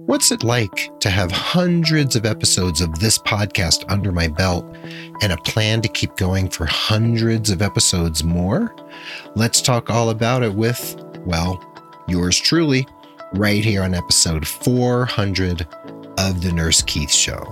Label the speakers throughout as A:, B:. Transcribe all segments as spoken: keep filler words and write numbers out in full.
A: What's it like to have hundreds of episodes of this podcast under my belt and a plan to keep going for hundreds of episodes more? Let's talk all about it with, well, yours truly, right here on episode four hundred of The Nurse Keith Show.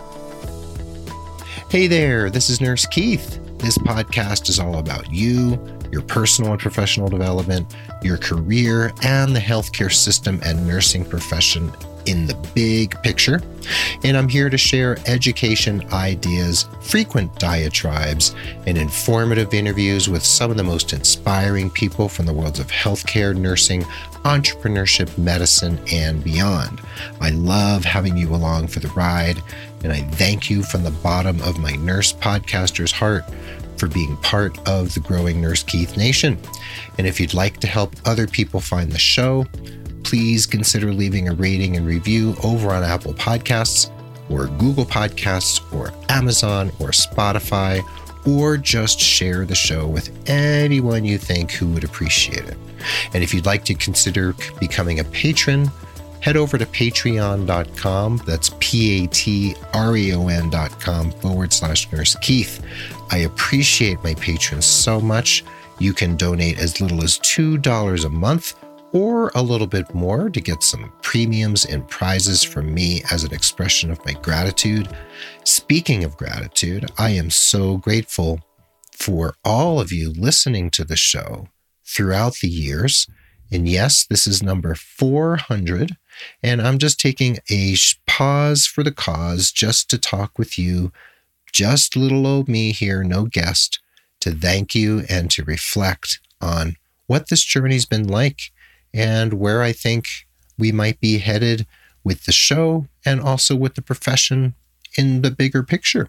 A: Hey there, this is Nurse Keith. This podcast is all about you, your personal and professional development, your career, and the healthcare system and nursing profession in the big picture. And I'm here to share education, ideas, frequent diatribes, and informative interviews with some of the most inspiring people from the worlds of healthcare, nursing, entrepreneurship, medicine, and beyond. I love having you along for the ride, and I thank you from the bottom of my nurse podcaster's heart for being part of the growing Nurse Keith Nation. And if you'd like to help other people find the show, please consider leaving a rating and review over on Apple Podcasts or Google Podcasts or Amazon or Spotify, or just share the show with anyone you think who would appreciate it. And if you'd like to consider becoming a patron, head over to patreon.com. That's P-A-T-R-E-O-N dot com forward slash Nurse Keith. I appreciate my patrons so much. You can donate as little as two dollars a month or a little bit more to get some premiums and prizes from me as an expression of my gratitude. Speaking of gratitude, I am so grateful for all of you listening to the show throughout the years. And yes, this is number four hundred. And I'm just taking a pause for the cause just to talk with you, just little old me here, no guest, to thank you and to reflect on what this journey's been like and where I think we might be headed with the show and also with the profession in the bigger picture.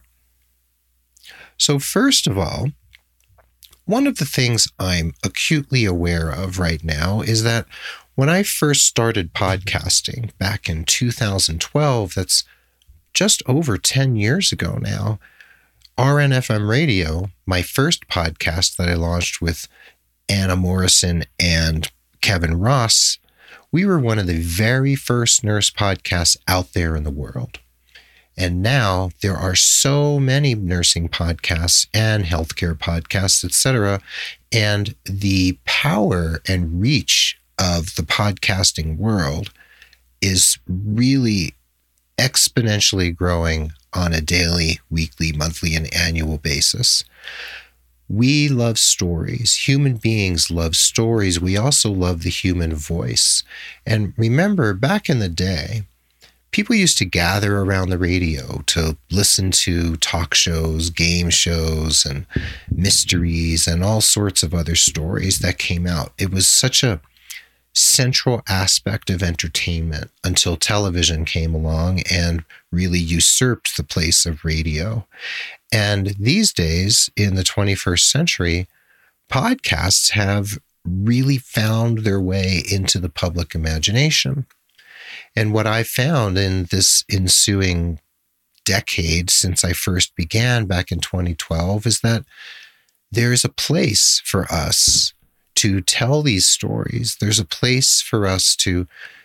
A: So first of all, one of the things I'm acutely aware of right now is that when I first started podcasting back in two thousand twelve, that's just over ten years ago now, R N F M Radio, my first podcast that I launched with Anna Morrison and Kevin Ross, we were one of the very first nurse podcasts out there in the world. And now there are so many nursing podcasts and healthcare podcasts, et cetera. And the power and reach of the podcasting world is really exponentially growing on a daily, weekly, monthly, and annual basis. We love stories. Human beings love stories. We also love the human voice. And remember, back in the day, people used to gather around the radio to listen to talk shows, game shows, and mysteries, and all sorts of other stories that came out. It was such a central aspect of entertainment until television came along and really usurped the place of radio. And these days, in the twenty-first century, podcasts have really found their way into the public imagination. And what I found in this ensuing decade since I first began back in twenty twelve is that there's a place for us to tell these stories. There's a place for us to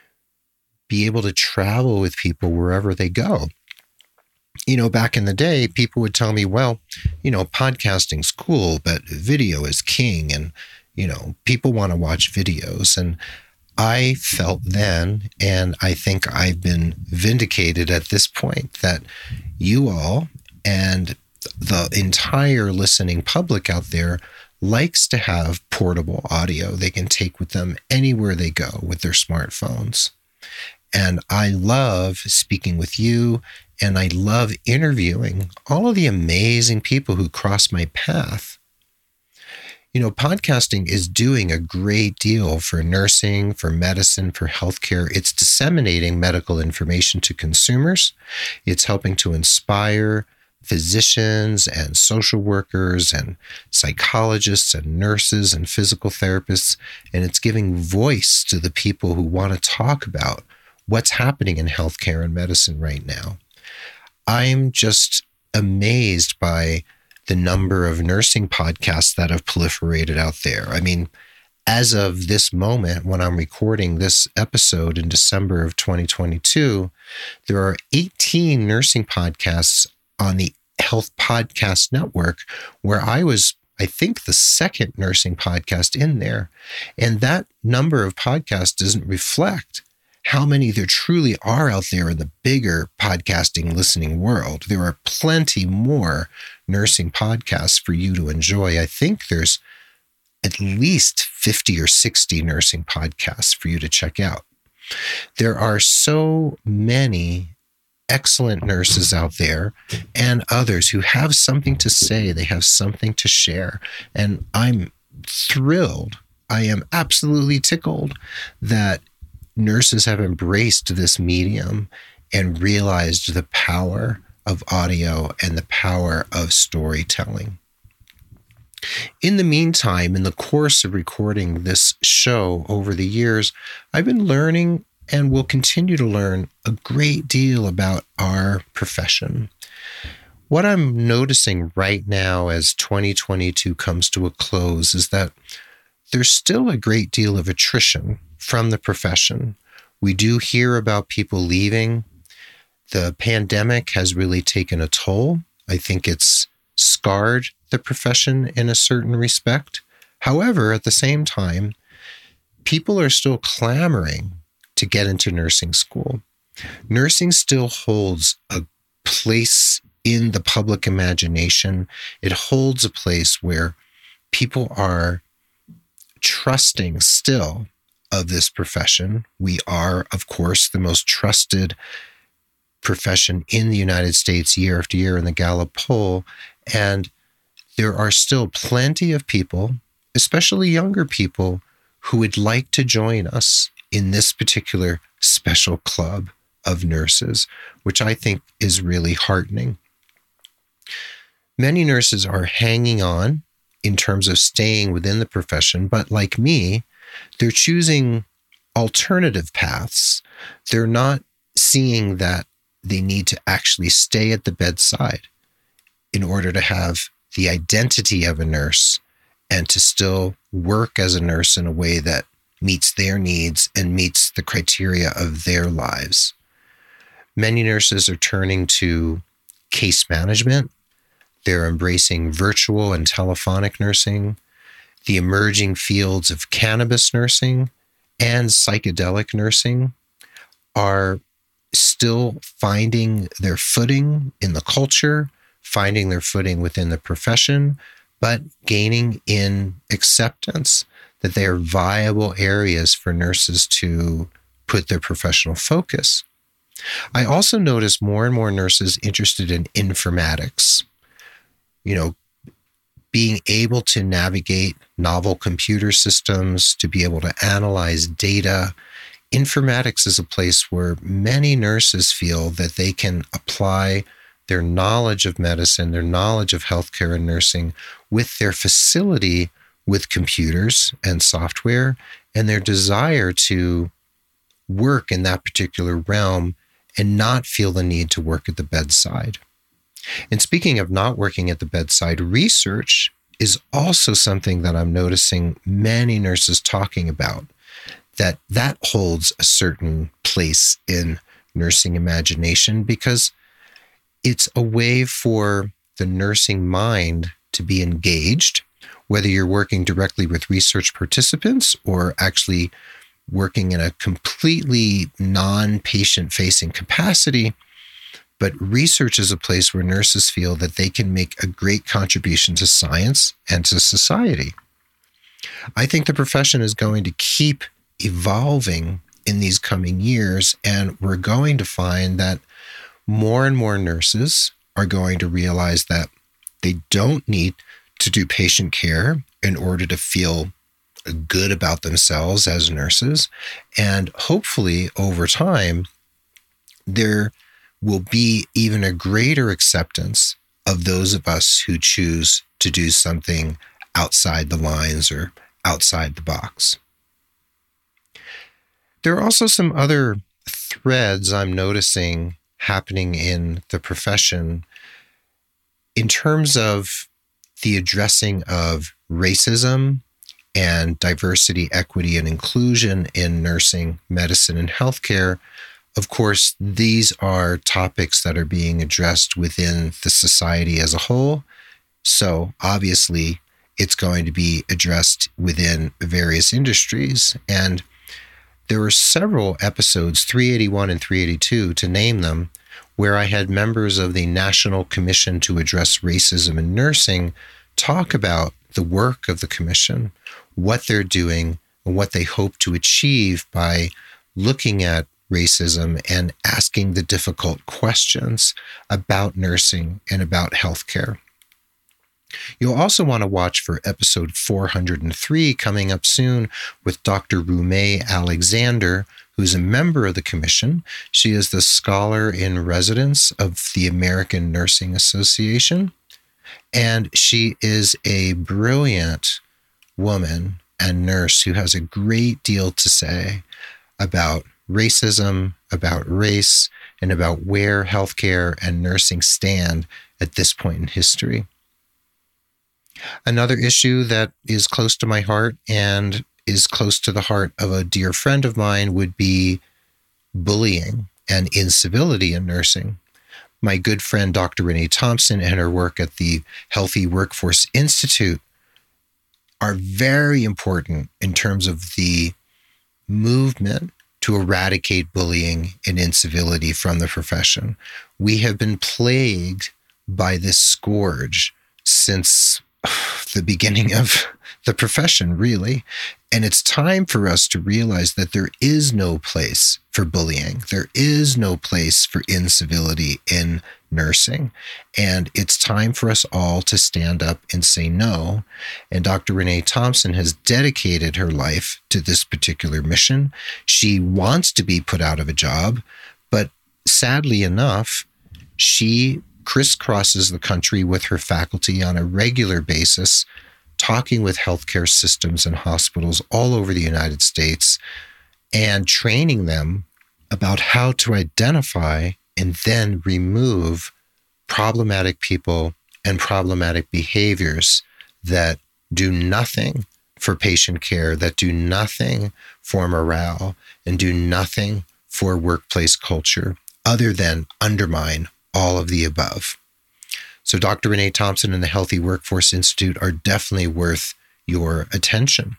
A: be able to travel with people wherever they go. You know, back in the day, people would tell me, well, you know, podcasting's cool, but video is king. And, you know, people want to watch videos. And I felt then, and I think I've been vindicated at this point, that you all and the entire listening public out there likes to have portable audio they can take with them anywhere they go with their smartphones. And I love speaking with you, and I love interviewing all of the amazing people who cross my path. You know, podcasting is doing a great deal for nursing, for medicine, for healthcare. It's disseminating medical information to consumers. It's helping to inspire physicians and social workers and psychologists and nurses and physical therapists. And it's giving voice to the people who want to talk about what's happening in healthcare and medicine right now. I'm just amazed by the number of nursing podcasts that have proliferated out there. I mean, as of this moment, when I'm recording this episode in December of twenty twenty-two, there are eighteen nursing podcasts on the Health Podcast Network, where I was, I think, the second nursing podcast in there. And that number of podcasts doesn't reflect how many there truly are out there in the bigger podcasting listening world. There are plenty more nursing podcasts for you to enjoy. I think there's at least fifty or sixty nursing podcasts for you to check out. There are so many excellent nurses out there and others who have something to say. They have something to share. And I'm thrilled. I am absolutely tickled that nurses have embraced this medium and realized the power of audio and the power of storytelling. In the meantime, in the course of recording this show over the years, I've been learning and will continue to learn a great deal about our profession. What I'm noticing right now as twenty twenty-two comes to a close is that there's still a great deal of attrition from the profession. We do hear about people leaving. The pandemic has really taken a toll. I think it's scarred the profession in a certain respect. However, at the same time, people are still clamoring to get into nursing school. Nursing still holds a place in the public imagination. It holds a place where people are trusting still of this profession. We are, of course, the most trusted profession in the United States year after year in the Gallup poll. And there are still plenty of people, especially younger people, who would like to join us in this particular special club of nurses, which I think is really heartening. Many nurses are hanging on in terms of staying within the profession, but like me, they're choosing alternative paths. They're not seeing that they need to actually stay at the bedside in order to have the identity of a nurse and to still work as a nurse in a way that meets their needs and meets the criteria of their lives. Many nurses are turning to case management. They're embracing virtual and telephonic nursing, the emerging fields of cannabis nursing and psychedelic nursing are still finding their footing in the culture, finding their footing within the profession, but gaining in acceptance that they are viable areas for nurses to put their professional focus. I also notice more and more nurses interested in informatics, you know, being able to navigate novel computer systems, to be able to analyze data. Informatics is a place where many nurses feel that they can apply their knowledge of medicine, their knowledge of healthcare and nursing with their facility with computers and software and their desire to work in that particular realm and not feel the need to work at the bedside. And speaking of not working at the bedside, research is also something that I'm noticing many nurses talking about, that that holds a certain place in nursing imagination because it's a way for the nursing mind to be engaged, whether you're working directly with research participants or actually working in a completely non-patient facing capacity. But research is a place where nurses feel that they can make a great contribution to science and to society. I think the profession is going to keep evolving in these coming years, and we're going to find that more and more nurses are going to realize that they don't need to do patient care in order to feel good about themselves as nurses. And hopefully over time, there will be even a greater acceptance of those of us who choose to do something outside the lines or outside the box. There are also some other threads I'm noticing happening in the profession in terms of the addressing of racism and diversity, equity, and inclusion in nursing, medicine, and healthcare, of course, these are topics that are being addressed within the society as a whole. So obviously, it's going to be addressed within various industries. And there were several episodes, three eighty-one and three eighty-two, to name them, where I had members of the National Commission to Address Racism in Nursing talk about the work of the commission, what they're doing, and what they hope to achieve by looking at racism and asking the difficult questions about nursing and about healthcare. You'll also want to watch for episode four hundred three coming up soon with Doctor Rumeh Alexander, who's a member of the commission. She is the scholar in residence of the American Nursing Association, and she is a brilliant woman and nurse who has a great deal to say about racism, about race, and about where healthcare and nursing stand at this point in history. Another issue that is close to my heart and is close to the heart of a dear friend of mine would be bullying and incivility in nursing. My good friend, Doctor Renee Thompson, and her work at the Healthy Workforce Institute are very important in terms of the movement to eradicate bullying and incivility from the profession. We have been plagued by this scourge since the beginning of the profession, really. And it's time for us to realize that there is no place for bullying. There is no place for incivility in nursing. And it's time for us all to stand up and say no. And Doctor Renee Thompson has dedicated her life to this particular mission. She wants to be put out of a job, but sadly enough, she crisscrosses the country with her faculty on a regular basis, talking with healthcare systems and hospitals all over the United States and training them about how to identify and then remove problematic people and problematic behaviors that do nothing for patient care, that do nothing for morale, and do nothing for workplace culture other than undermine all of the above. So Doctor Renee Thompson and the Healthy Workforce Institute are definitely worth your attention.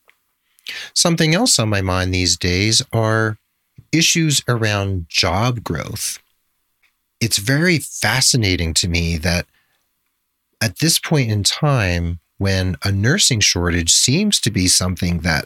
A: Something else on my mind these days are issues around job growth. It's very fascinating to me that at this point in time, when a nursing shortage seems to be something that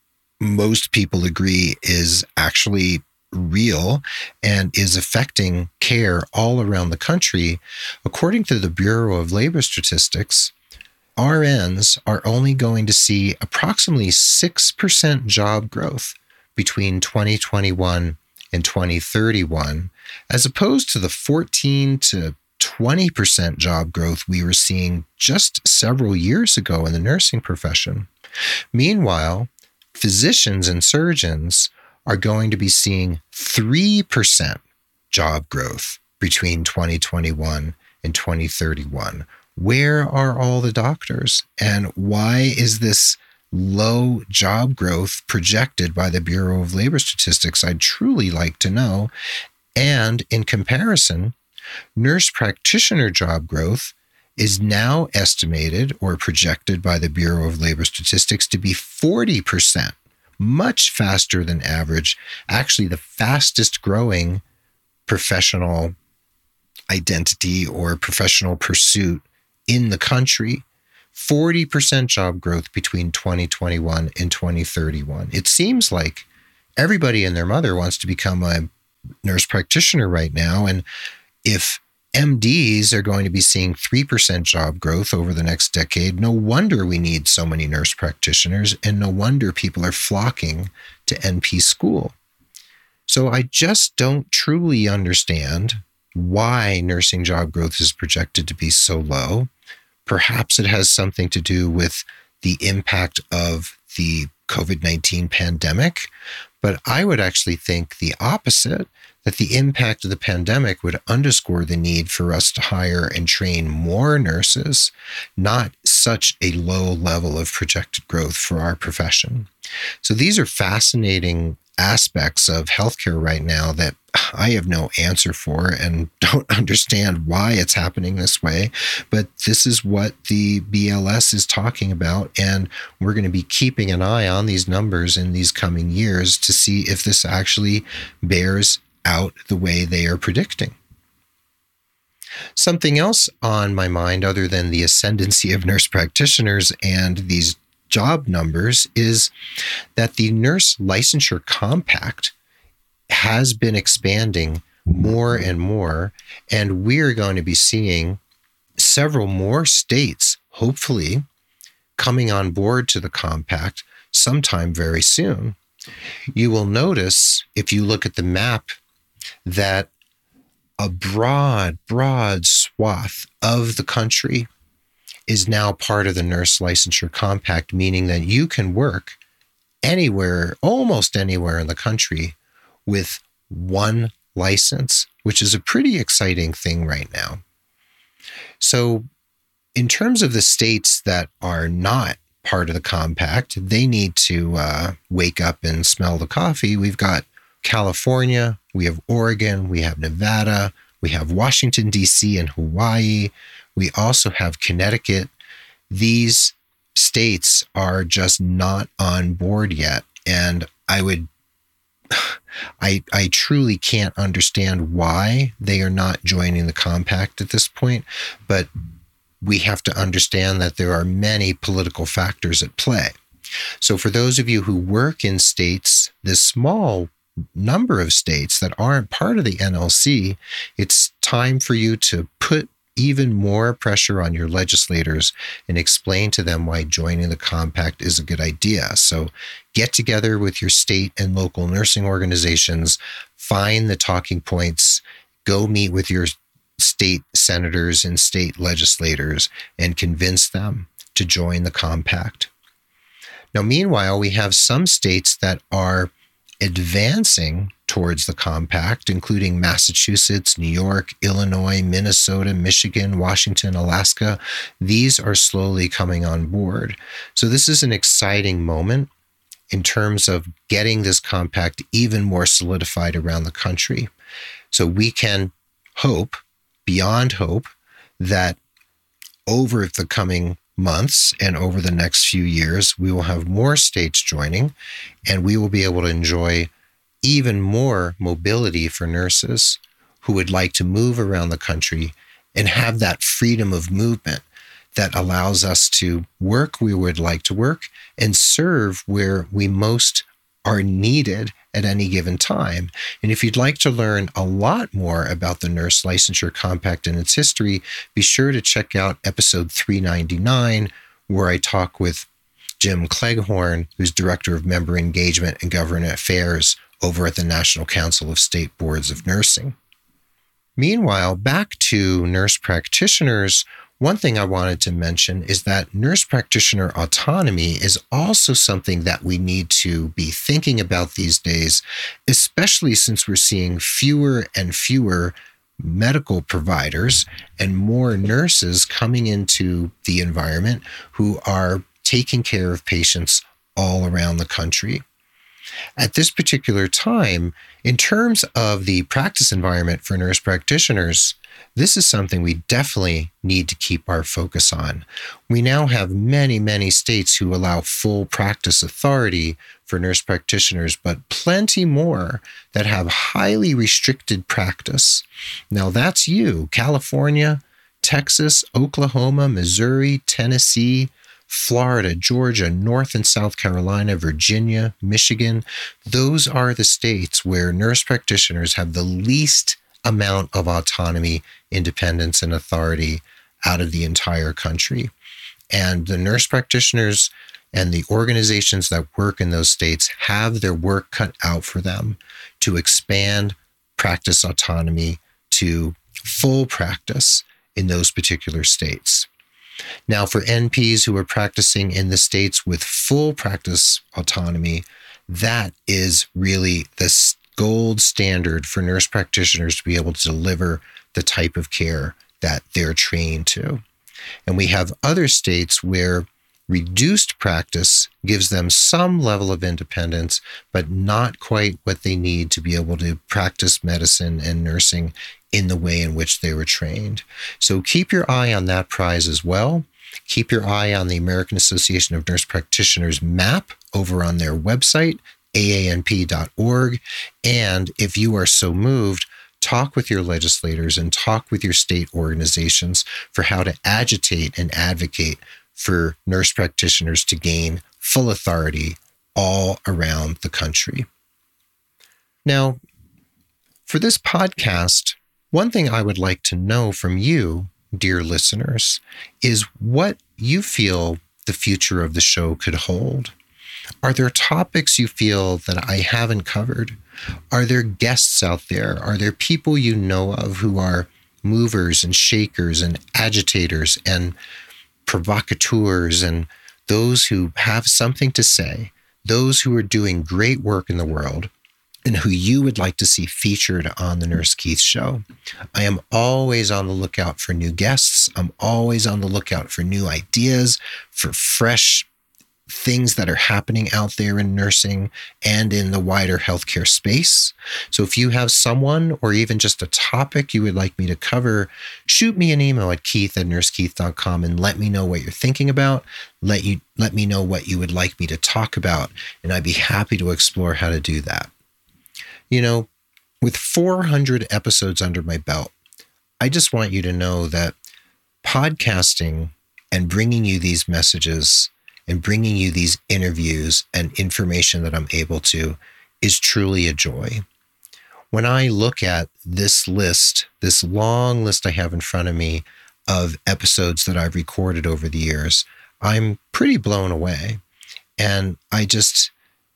A: most people agree is actually real and is affecting care all around the country, according to the Bureau of Labor Statistics, R Ns are only going to see approximately six percent job growth between twenty twenty-one and twenty thirty-one, as opposed to the fourteen to twenty percent job growth we were seeing just several years ago in the nursing profession. Meanwhile, physicians and surgeons are going to be seeing three percent job growth between twenty twenty-one and twenty thirty-one. Where are all the doctors? And why is this low job growth projected by the Bureau of Labor Statistics? I'd truly like to know. And in comparison, nurse practitioner job growth is now estimated or projected by the Bureau of Labor Statistics to be forty percent. Much faster than average, actually the fastest growing professional identity or professional pursuit in the country. forty percent job growth between twenty twenty-one and twenty thirty-one. It seems like everybody and their mother wants to become a nurse practitioner right now. And if M Ds are going to be seeing three percent job growth over the next decade, no wonder we need so many nurse practitioners, and no wonder people are flocking to N P school. So I just don't truly understand why nursing job growth is projected to be so low. Perhaps it has something to do with the impact of the COVID nineteen pandemic. But I would actually think the opposite, that the impact of the pandemic would underscore the need for us to hire and train more nurses, not such a low level of projected growth for our profession. So these are fascinating aspects of healthcare right now that I have no answer for and don't understand why it's happening this way. But this is what the B L S is talking about. And we're going to be keeping an eye on these numbers in these coming years to see if this actually bears out the way they are predicting. Something else on my mind, other than the ascendancy of nurse practitioners and these job numbers, is that the Nurse Licensure Compact has been expanding more and more, and we're going to be seeing several more states, hopefully, coming on board to the compact sometime very soon. You will notice, if you look at the map, that a broad, broad swath of the country is now part of the Nurse Licensure Compact, meaning that you can work anywhere, almost anywhere in the country with one license, which is a pretty exciting thing right now. So in terms of the states that are not part of the compact, they need to uh, wake up and smell the coffee. We've got California, we have Oregon, we have Nevada, we have Washington, D C and Hawaii. We also have Connecticut. These states are just not on board yet. And I would, I, I truly can't understand why they are not joining the compact at this point. But we have to understand that there are many political factors at play. So for those of you who work in states, this small number of states that aren't part of the N L C, it's time for you to put even more pressure on your legislators and explain to them why joining the compact is a good idea. So get together with your state and local nursing organizations, find the talking points, go meet with your state senators and state legislators and convince them to join the compact. Now, meanwhile, we have some states that are advancing towards the compact, including Massachusetts, New York, Illinois, Minnesota, Michigan, Washington, Alaska. These are slowly coming on board. So this is an exciting moment in terms of getting this compact even more solidified around the country. So we can hope, beyond hope, that over the coming months and over the next few years, we will have more states joining, and we will be able to enjoy even more mobility for nurses who would like to move around the country and have that freedom of movement that allows us to work where we would like to work and serve where we most are needed at any given time. And if you'd like to learn a lot more about the Nurse Licensure Compact and its history, be sure to check out episode three ninety-nine, where I talk with Jim Cleghorn, who's Director of Member Engagement and Government Affairs over at the National Council of State Boards of Nursing. Meanwhile, back to nurse practitioners, one thing I wanted to mention is that nurse practitioner autonomy is also something that we need to be thinking about these days, especially since we're seeing fewer and fewer medical providers and more nurses coming into the environment who are taking care of patients all around the country. At this particular time, in terms of the practice environment for nurse practitioners, this is something we definitely need to keep our focus on. We now have many, many states who allow full practice authority for nurse practitioners, but plenty more that have highly restricted practice. Now that's you, California, Texas, Oklahoma, Missouri, Tennessee, Florida, Georgia, North and South Carolina, Virginia, Michigan. Those are the states where nurse practitioners have the least amount of autonomy, independence, and authority out of the entire country. And the nurse practitioners and the organizations that work in those states have their work cut out for them to expand practice autonomy to full practice in those particular states. Now, for N Ps who are practicing in the states with full practice autonomy, that is really the gold standard for nurse practitioners to be able to deliver the type of care that they're trained to. And we have other states where reduced practice gives them some level of independence, but not quite what they need to be able to practice medicine and nursing in the way in which they were trained. So keep your eye on that prize as well. Keep your eye on the American Association of Nurse Practitioners map over on their website, A A N P dot org. And if you are so moved, talk with your legislators and talk with your state organizations for how to agitate and advocate for nurse practitioners to gain full authority all around the country. Now, for this podcast, one thing I would like to know from you, dear listeners, is what you feel the future of the show could hold. Are there topics you feel that I haven't covered? Are there guests out there? Are there people you know of who are movers and shakers and agitators and provocateurs and those who have something to say, those who are doing great work in the world, and who you would like to see featured on the Nurse Keith Show? I am always on the lookout for new guests. I'm always on the lookout for new ideas, for fresh things that are happening out there in nursing and in the wider healthcare space. So if you have someone or even just a topic you would like me to cover, shoot me an email at keith at nurse keith dot com and let me know what you're thinking about. Let you let me know what you would like me to talk about, and I'd be happy to explore how to do that. You know, with four hundred episodes under my belt, I just want you to know that podcasting and bringing you these messages and bringing you these interviews and information that I'm able to is truly a joy. When I look at this list, this long list I have in front of me of episodes that I've recorded over the years, I'm pretty blown away. And I just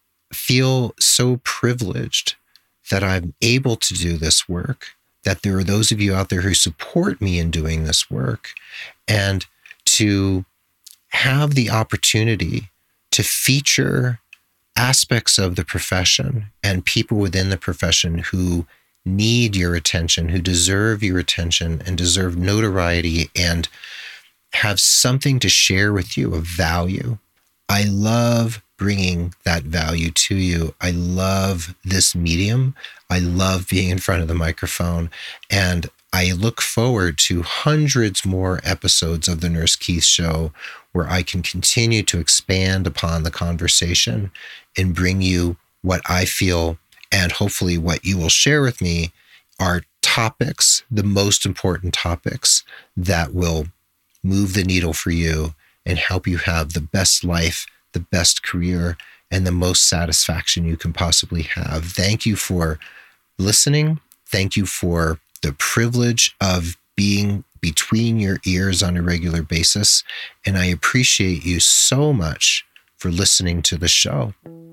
A: feel so privileged that I'm able to do this work, that there are those of you out there who support me in doing this work, and to have the opportunity to feature aspects of the profession and people within the profession who need your attention, who deserve your attention and deserve notoriety and have something to share with you of value. I love bringing that value to you. I love this medium. I love being in front of the microphone, and I look forward to hundreds more episodes of the Nurse Keith Show where I can continue to expand upon the conversation and bring you what I feel, and hopefully what you will share with me, are topics, the most important topics that will move the needle for you and help you have the best life, the best career, and the most satisfaction you can possibly have. Thank you for listening. Thank you for the privilege of being between your ears on a regular basis. And I appreciate you so much for listening to the show.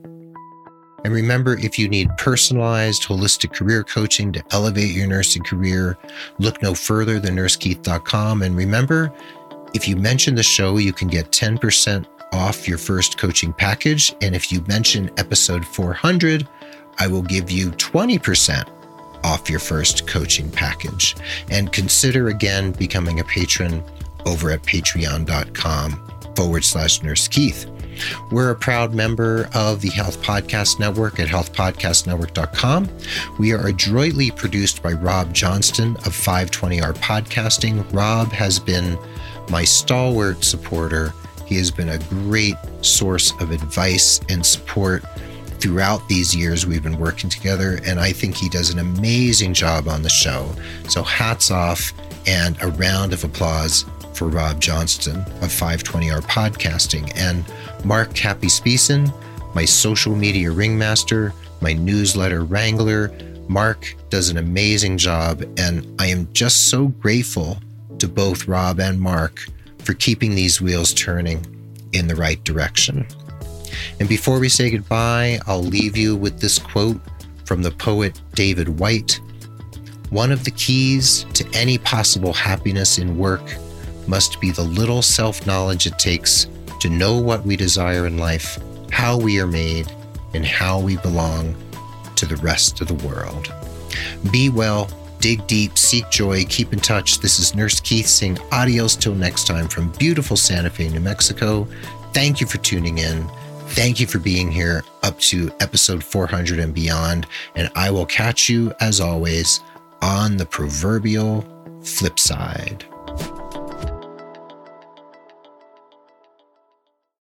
A: And remember, if you need personalized, holistic career coaching to elevate your nursing career, look no further than nurse keith dot com. And remember, if you mention the show, you can get ten percent off your first coaching package. And if you mention episode four hundred, I will give you twenty percent off your first coaching package. And consider again becoming a patron over at patreon.com forward slash Nurse Keith. We're a proud member of the Health Podcast Network at health podcast network dot com. We are adroitly produced by Rob Johnston of five twenty R Podcasting. Rob has been my stalwart supporter. He has been a great source of advice and support throughout these years we've been working together, and I think he does an amazing job on the show. So hats off and a round of applause for Rob Johnston of five twenty R Podcasting. And Mark Cappy-Speason, my social media ringmaster, my newsletter wrangler. Mark does an amazing job, and I am just so grateful to both Rob and Mark for keeping these wheels turning in the right direction. And before we say goodbye, I'll leave you with this quote from the poet David Whyte. One of the keys to any possible happiness in work must be the little self-knowledge it takes to know what we desire in life, how we are made, and how we belong to the rest of the world. Be well, dig deep, seek joy, keep in touch. This is Nurse Keith saying adios till next time from beautiful Santa Fe, New Mexico. Thank you for tuning in. Thank you for being here up to episode four hundred and beyond. And I will catch you, as always, on the proverbial flip side.